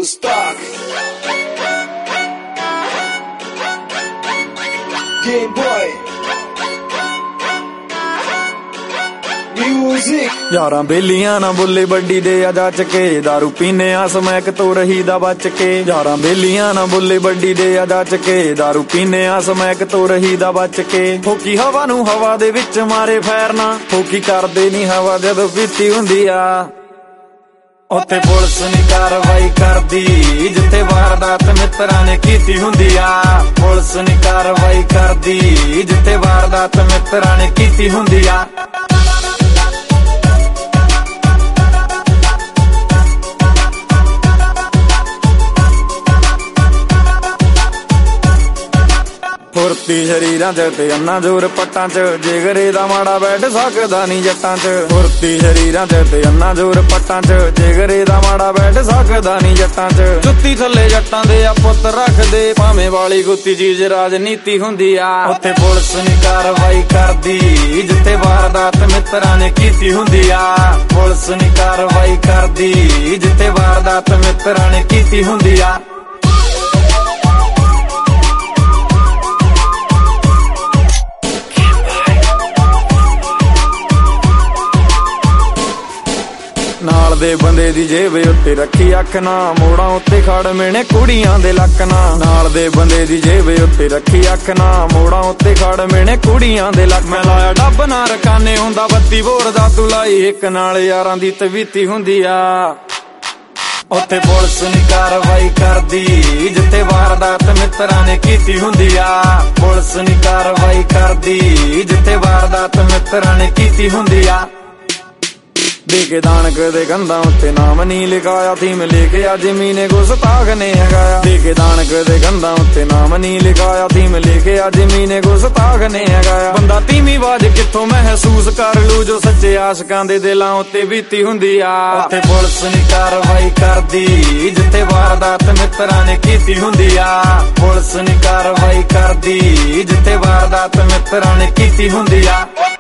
Stock Game Boy Music यारां बेलियां ना बुल्ले बड्डी दे आ जा चके दारू पीने आ समैक तो रही दा बच के यारां बेलियां ना बुल्ले बड्डी दे आ जा चके दारू पीने आ समैक तो रही दा बच के फोकी हवा नू हवा दे विच मारे फैरना फोकी करदे नी हवा जदों पीती हुंदी आ उत्थे पुलिस नी कार्रवाई करदी जिथे वारदात मित्रां ने कीती हुंदी आ पुलिस नी कार्रवाई करदी जिथे वारदात मित्रां ने कीती हुंदी आ फुरती शरीरां च ते अन्ना जोर पट्टां च जिगरे दा माड़ा बैठ सकदा नी जट्टां च फुरती शरीरां च ते अन्ना जोर पट्टां च जिगरे दा माड़ा बैठ सकदा नी जट्टां च जुत्ती थल्ले जट्टां दे आ पुत्त रखदे भावें वाली गुत्ती चीज राजनीति हुंदी आ उत्थे पुलिस नी कार्रवाई करदी जिथे वारदात मित्रां ने कीती हुंदी आ पुलिस नी कार्रवाई करदी जिथे वारदात मित्रां ने कीती हुंदी आ नाल दे बंदे दी जेब उत्ते रखी अख ना मोड़ां उत्ते खड़ मेने कुड़ियां दे लक ना नाल दे बंदे दी जेब उत्ते रखी अख ना मोड़ां उत्ते खड़ मेने कुड़ियां दे लक मैं लाया डब ना रकाने हुंदा बत्ती बोर दा तू लाई इक नाल यारां दी तवीती हुंदी आ उत्थे पुलिस नी कार्रवाई करदी जिथे वारदात मित्रां ने कीती हुंदी आ पुलिस नी कार्रवाई करदी जिथे वारदात मित्रां ने कीती हुंदी आ देके दानक दे गंदा उत्ते नाम नी लिखाया थीम लेके आ जमीने गुस्ताख ने हगाया देके दानक दे गंदा उत्ते नाम नी लिखाया थीम लेके आ जमीने गुस्ताख ने हगाया बंदा तीमी बाज कित्थों महसूस कर लू जो सच्चे आशिकां दे दिलां उत्ते बीती हुंदी आ उत्थे पुलिस नी कार्रवाई करदी जिथे वारदात मित्रां ने कीती हुंदी आ पुलिस नी कार्रवाई करदी जिथे वारदात मित्रां ने कीती हुंदी आ